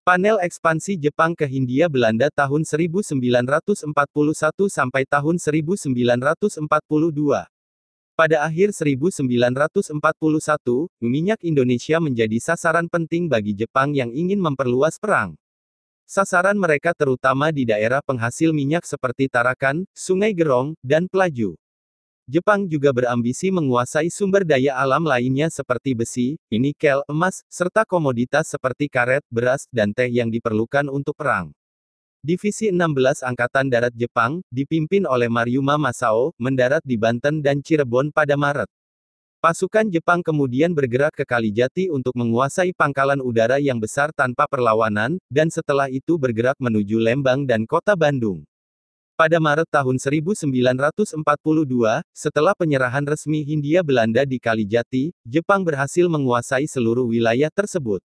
Panel ekspansi Jepang ke Hindia Belanda tahun 1941 sampai tahun 1942. Pada akhir 1941, minyak Indonesia menjadi sasaran penting bagi Jepang yang ingin memperluas perang. Sasaran mereka terutama di daerah penghasil minyak seperti Tarakan, Sungai Gerong, dan Pelaju. Jepang juga berambisi menguasai sumber daya alam lainnya seperti besi, nikel, emas, serta komoditas seperti karet, beras, dan teh yang diperlukan untuk perang. Divisi 16 Angkatan Darat Jepang, dipimpin oleh Maryuma Masao, mendarat di Banten dan Cirebon pada Maret. Pasukan Jepang kemudian bergerak ke Kalijati untuk menguasai pangkalan udara yang besar tanpa perlawanan, dan setelah itu bergerak menuju Lembang dan kota Bandung. Pada Maret tahun 1942, setelah penyerahan resmi Hindia Belanda di Kalijati, Jepang berhasil menguasai seluruh wilayah tersebut.